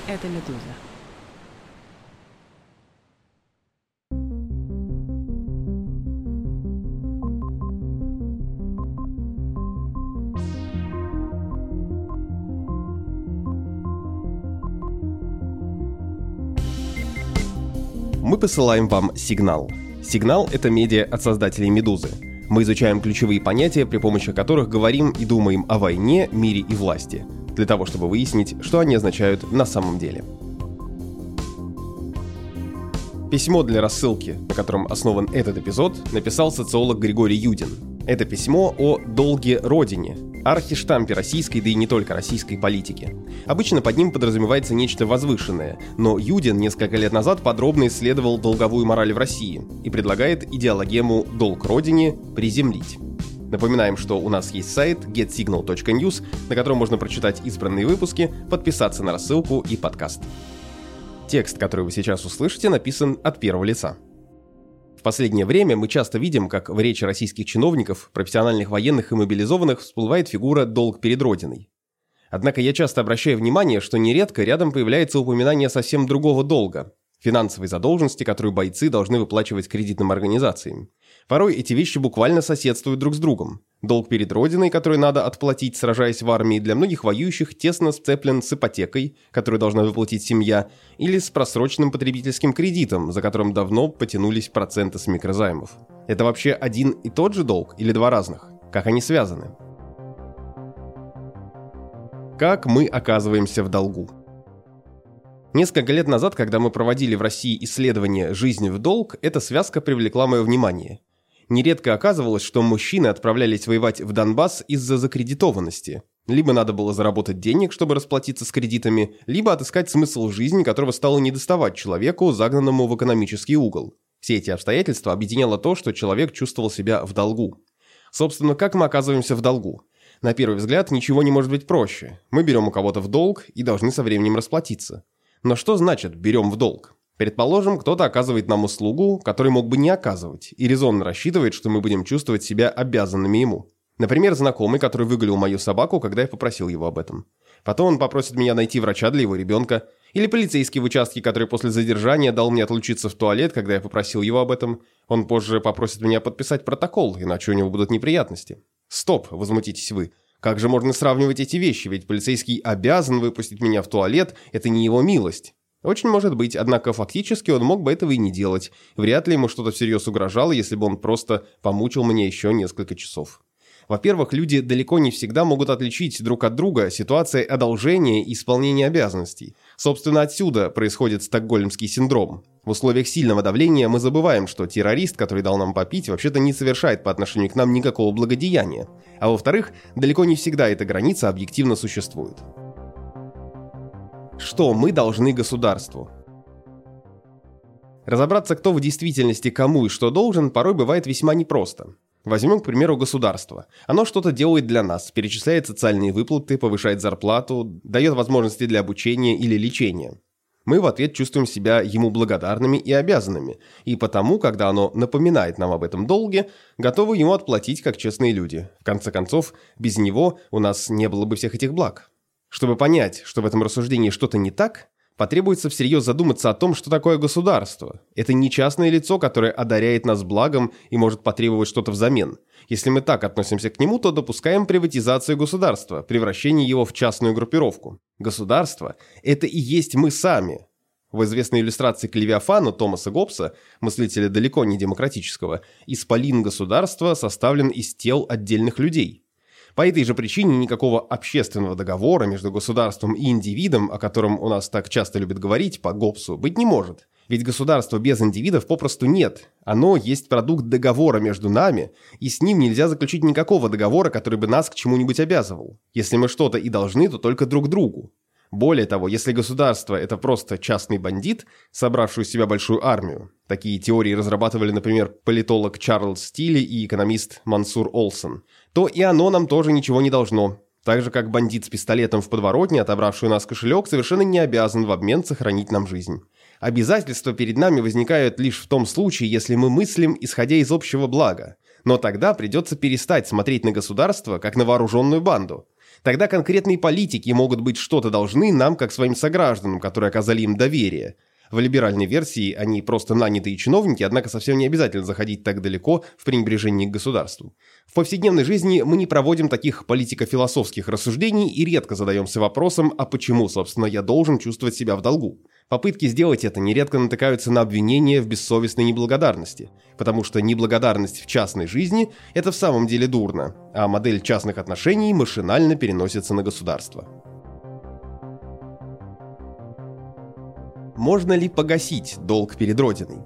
Это «Медуза». Мы посылаем вам «Сигнал». «Сигнал» — это медиа от создателей «Медузы». Мы изучаем ключевые понятия, при помощи которых говорим и думаем о войне, мире и власти, для того, чтобы выяснить, что они означают на самом деле. Письмо для рассылки, на котором основан этот эпизод, написал социолог Григорий Юдин. Это письмо о долге Родине, архиштампе российской, да и не только российской политики. Обычно под ним подразумевается нечто возвышенное, но Юдин несколько лет назад подробно исследовал долговую мораль в России и предлагает идеологему «долг Родине» приземлить. Напоминаем, что у нас есть сайт getsignal.news, на котором можно прочитать избранные выпуски, подписаться на рассылку и подкаст. Текст, который вы сейчас услышите, написан от первого лица. В последнее время мы часто видим, как в речи российских чиновников, профессиональных военных и мобилизованных всплывает фигура «долг перед Родиной». Однако я часто обращаю внимание, что нередко рядом появляется упоминание совсем другого долга – финансовой задолженности, которую бойцы должны выплачивать кредитным организациям. Порой эти вещи буквально соседствуют друг с другом. Долг перед Родиной, который надо отплатить, сражаясь в армии, для многих воюющих тесно сцеплен с ипотекой, которую должна выплатить семья, или с просроченным потребительским кредитом, за которым давно потянулись проценты с микрозаймов. Это вообще один и тот же долг или два разных? Как они связаны? Как мы оказываемся в долгу? Несколько лет назад, когда мы проводили в России исследование «Жизнь в долг», эта связка привлекла мое внимание. Нередко оказывалось, что мужчины отправлялись воевать в Донбасс из-за закредитованности. Либо надо было заработать денег, чтобы расплатиться с кредитами, либо отыскать смысл жизни, которого стало недоставать человеку, загнанному в экономический угол. Все эти обстоятельства объединяло то, что человек чувствовал себя в долгу. Собственно, как мы оказываемся в долгу? На первый взгляд, ничего не может быть проще. Мы берем у кого-то в долг и должны со временем расплатиться. Но что значит «берем в долг»? Предположим, кто-то оказывает нам услугу, которую мог бы не оказывать, и резонно рассчитывает, что мы будем чувствовать себя обязанными ему. Например, знакомый, который выгулил мою собаку, когда я попросил его об этом. Потом он попросит меня найти врача для его ребенка. Или полицейский в участке, который после задержания дал мне отлучиться в туалет, когда я попросил его об этом. Он позже попросит меня подписать протокол, иначе у него будут неприятности. Стоп, возмутитесь вы. Как же можно сравнивать эти вещи, ведь полицейский обязан выпустить меня в туалет, это не его милость. Очень может быть, однако фактически он мог бы этого и не делать. Вряд ли ему что-то всерьез угрожало, если бы он просто помучил меня еще несколько часов. Во-первых, люди далеко не всегда могут отличить друг от друга ситуации одолжения и исполнения обязанностей. Собственно, отсюда происходит стокгольмский синдром. В условиях сильного давления мы забываем, что террорист, который дал нам попить, вообще-то не совершает по отношению к нам никакого благодеяния. А во-вторых, далеко не всегда эта граница объективно существует. Что мы должны государству? Разобраться, кто в действительности кому и что должен, порой бывает весьма непросто. Возьмем, к примеру, государство. Оно что-то делает для нас, перечисляет социальные выплаты, повышает зарплату, дает возможности для обучения или лечения. Мы в ответ чувствуем себя ему благодарными и обязанными, и потому, когда оно напоминает нам об этом долге, готовы ему отплатить как честные люди. В конце концов, без него у нас не было бы всех этих благ. Чтобы понять, что в этом рассуждении что-то не так, потребуется всерьез задуматься о том, что такое государство. Это не частное лицо, которое одаряет нас благом и может потребовать что-то взамен. Если мы так относимся к нему, то допускаем приватизацию государства, превращение его в частную группировку. Государство – это и есть мы сами. В известной иллюстрации к Левиафану Томаса Гоббса, мыслителя далеко не демократического, исполин государства составлен из тел отдельных людей. По этой же причине никакого общественного договора между государством и индивидом, о котором у нас так часто любят говорить по Гоббсу, быть не может. Ведь государства без индивидов попросту нет. Оно есть продукт договора между нами, и с ним нельзя заключить никакого договора, который бы нас к чему-нибудь обязывал. Если мы что-то и должны, то только друг другу. Более того, если государство – это просто частный бандит, собравший у себя большую армию, такие теории разрабатывали, например, политолог Чарльз Стилли и экономист Мансур Олсон, то и оно нам тоже ничего не должно. Так же, как бандит с пистолетом в подворотне, отобравший у нас кошелек, совершенно не обязан в обмен сохранить нам жизнь. Обязательства перед нами возникают лишь в том случае, если мы мыслим, исходя из общего блага. Но тогда придется перестать смотреть на государство, как на вооруженную банду. Тогда конкретные политики могут быть что-то должны нам, как своим согражданам, которые оказали им доверие. В либеральной версии они просто нанятые чиновники, однако совсем не обязательно заходить так далеко в пренебрежении к государству. В повседневной жизни мы не проводим таких политико-философских рассуждений и редко задаемся вопросом, а почему, собственно, я должен чувствовать себя в долгу. Попытки сделать это нередко натыкаются на обвинения в бессовестной неблагодарности, потому что неблагодарность в частной жизни – это в самом деле дурно, а модель частных отношений машинально переносится на государство. Можно ли погасить долг перед Родиной?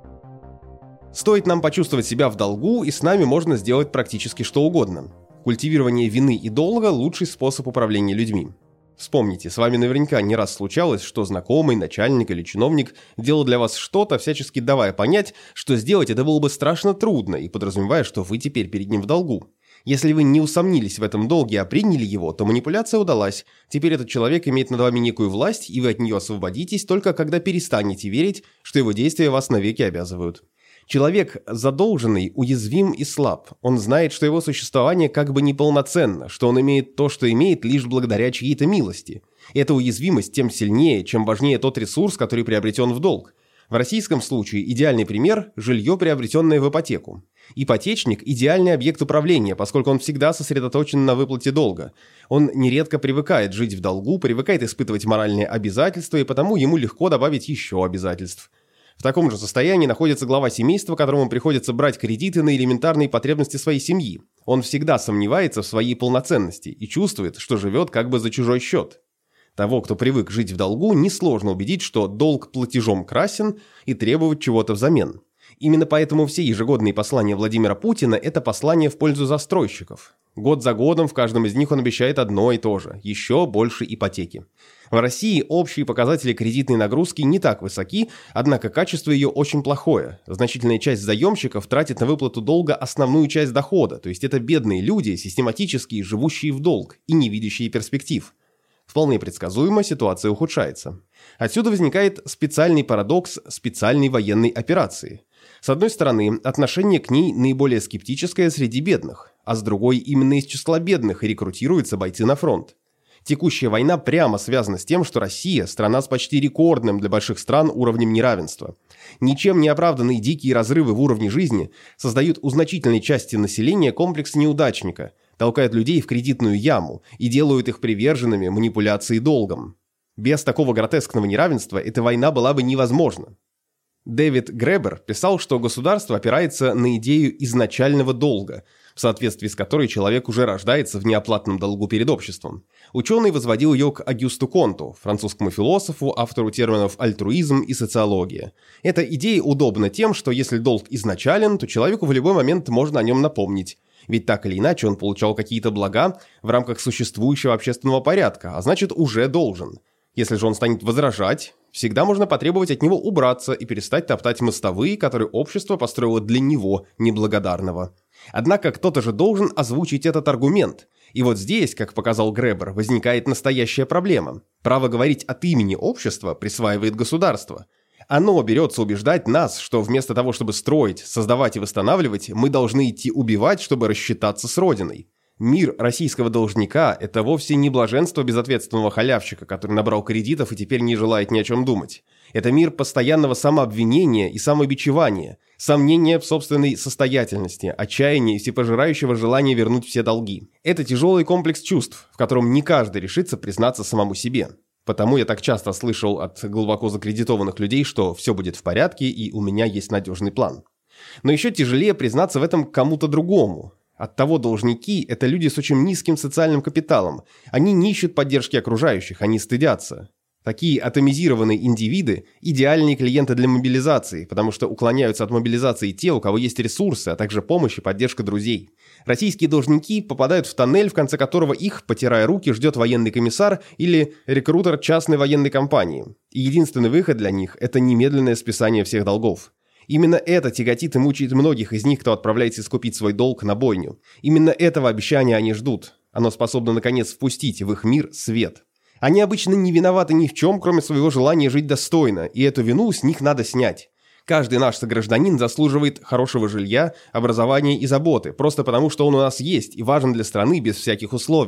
Стоит нам почувствовать себя в долгу, и с нами можно сделать практически что угодно. Культивирование вины и долга – лучший способ управления людьми. Вспомните, с вами наверняка не раз случалось, что знакомый, начальник или чиновник делал для вас что-то, всячески давая понять, что сделать это было бы страшно трудно и подразумевая, что вы теперь перед ним в долгу. Если вы не усомнились в этом долге, а приняли его, то манипуляция удалась. Теперь этот человек имеет над вами некую власть, и вы от нее освободитесь только когда перестанете верить, что его действия вас навеки обязывают. Человек задолженный, уязвим и слаб. Он знает, что его существование как бы неполноценно, что он имеет то, что имеет, лишь благодаря чьей-то милости. Эта уязвимость тем сильнее, чем важнее тот ресурс, который приобретен в долг. В российском случае идеальный пример – жилье, приобретенное в ипотеку. Ипотечник – идеальный объект управления, поскольку он всегда сосредоточен на выплате долга. Он нередко привыкает жить в долгу, привыкает испытывать моральные обязательства, и потому ему легко добавить еще обязательств. В таком же состоянии находится глава семейства, которому приходится брать кредиты на элементарные потребности своей семьи. Он всегда сомневается в своей полноценности и чувствует, что живет как бы за чужой счет. Того, кто привык жить в долгу, несложно убедить, что долг платежом красен и требовать чего-то взамен. Именно поэтому все ежегодные послания Владимира Путина – это послание в пользу застройщиков. Год за годом в каждом из них он обещает одно и то же – еще больше ипотеки. В России общие показатели кредитной нагрузки не так высоки, однако качество ее очень плохое. Значительная часть заемщиков тратит на выплату долга основную часть дохода, то есть это бедные люди, систематически живущие в долг и не видящие перспектив. Вполне предсказуемо ситуация ухудшается. Отсюда возникает специальный парадокс специальной военной операции. С одной стороны, отношение к ней наиболее скептическое среди бедных, а с другой, именно из числа бедных рекрутируются бойцы на фронт. Текущая война прямо связана с тем, что Россия – страна с почти рекордным для больших стран уровнем неравенства. Ничем не оправданные дикие разрывы в уровне жизни создают у значительной части населения комплекс неудачника, толкают людей в кредитную яму и делают их приверженными манипуляции долгом. Без такого гротескного неравенства эта война была бы невозможна. Дэвид Гребер писал, что государство опирается на идею изначального долга, в соответствии с которой человек уже рождается в неоплатном долгу перед обществом. Ученый возводил ее к Агюсту Конту, французскому философу, автору терминов альтруизм и социология. Эта идея удобна тем, что если долг изначален, то человеку в любой момент можно о нем напомнить. Ведь так или иначе он получал какие-то блага в рамках существующего общественного порядка, а значит уже должен. Если же он станет возражать, всегда можно потребовать от него убраться и перестать топтать мостовые, которые общество построило для него, неблагодарного. Однако кто-то же должен озвучить этот аргумент. И вот здесь, как показал Гребер, возникает настоящая проблема. Право говорить от имени общества присваивает государство. Оно берется убеждать нас, что вместо того, чтобы строить, создавать и восстанавливать, мы должны идти убивать, чтобы рассчитаться с Родиной. Мир российского должника – это вовсе не блаженство безответственного халявщика, который набрал кредитов и теперь не желает ни о чем думать. Это мир постоянного самообвинения и самобичевания, сомнения в собственной состоятельности, отчаяния и всепожирающего желания вернуть все долги. Это тяжелый комплекс чувств, в котором не каждый решится признаться самому себе. Потому я так часто слышал от глубоко закредитованных людей, что все будет в порядке и у меня есть надежный план. Но еще тяжелее признаться в этом кому-то другому. Оттого должники – это люди с очень низким социальным капиталом. Они не ищут поддержки окружающих, они стыдятся. Такие атомизированные индивиды – идеальные клиенты для мобилизации, потому что уклоняются от мобилизации те, у кого есть ресурсы, а также помощь и поддержка друзей. Российские должники попадают в тоннель, в конце которого их, потирая руки, ждет военный комиссар или рекрутер частной военной компании. И единственный выход для них – это немедленное списание всех долгов. Именно это тяготит и мучает многих из них, кто отправляется искупить свой долг на бойню. Именно этого обещания они ждут. Оно способно, наконец, впустить в их мир свет. Они обычно не виноваты ни в чем, кроме своего желания жить достойно, и эту вину с них надо снять. Каждый наш согражданин заслуживает хорошего жилья, образования и заботы, просто потому что он у нас есть и важен для страны без всяких условий.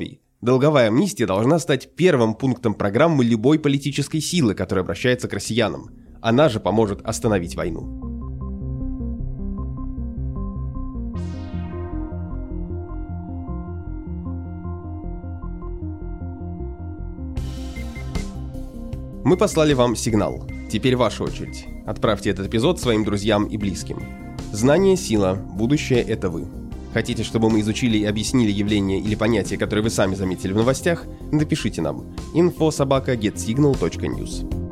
Долговая амнистия должна стать первым пунктом программы любой политической силы, которая обращается к россиянам. Она же поможет остановить войну. Мы послали вам сигнал. Теперь ваша очередь. Отправьте этот эпизод своим друзьям и близким. Знание – сила, будущее – это вы. Хотите, чтобы мы изучили и объяснили явления или понятия, которые вы сами заметили в новостях? Напишите нам info@getsignal.news.